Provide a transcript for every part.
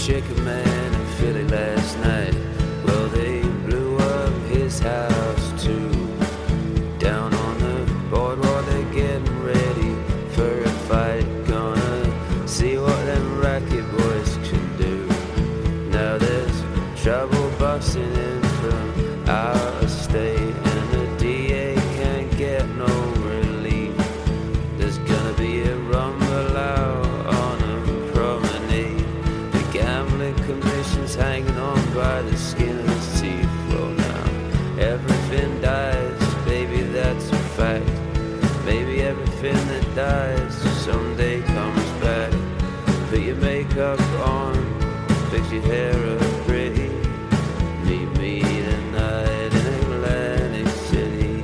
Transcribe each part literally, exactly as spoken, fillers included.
chicken man in Philly last night. Well, they blew up his house too. Down on the boardwalk, they're getting ready for a fight. Gonna see what them racket boys can do. Now there's trouble busting in from out of state, and the D A can't get no relief. There's gonna be a rumble out on a promenade. The gambling commission's hanging on by the skin of his teeth. Well, now everything dies, baby, that's a fact. Maybe everything that dies someday comes back. Put your makeup on, fix your hair up pretty. Meet me tonight in Atlantic City.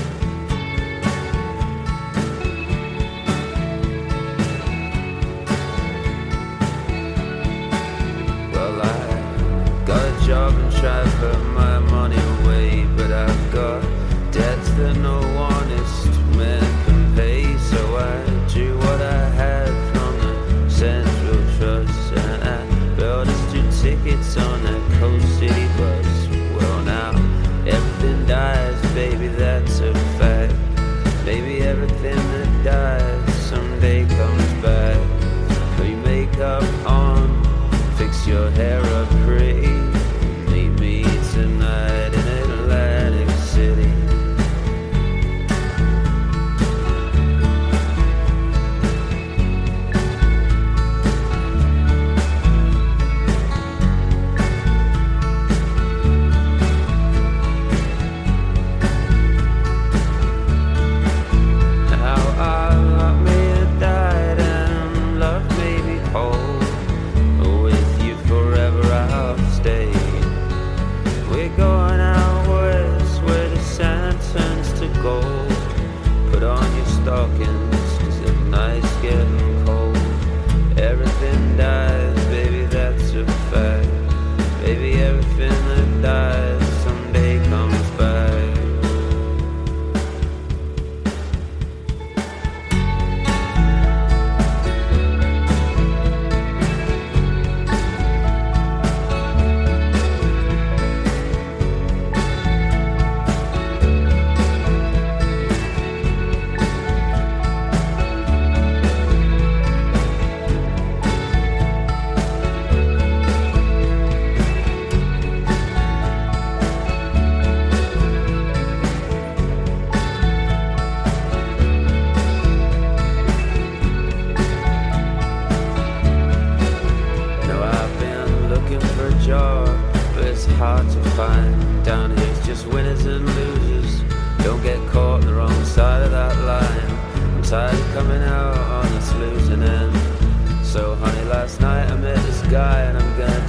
Well, I got a job and try to put my money away, but I've got debts that no honest man can pay. So I drew what I had from the Central Trust, and I bought us two tickets on that Coast City bus. Well, now everything dies, baby, that's a fact. Maybe everything that dies someday comes back. Put your makeup on, fix your hair up pretty. Meet me tonight in Atlantic City. Hard to find down here, it's just winners and losers. Don't get caught on the wrong side of that line. I'm tired of coming out on this losing end. So honey, last night I met this guy, and I'm gonna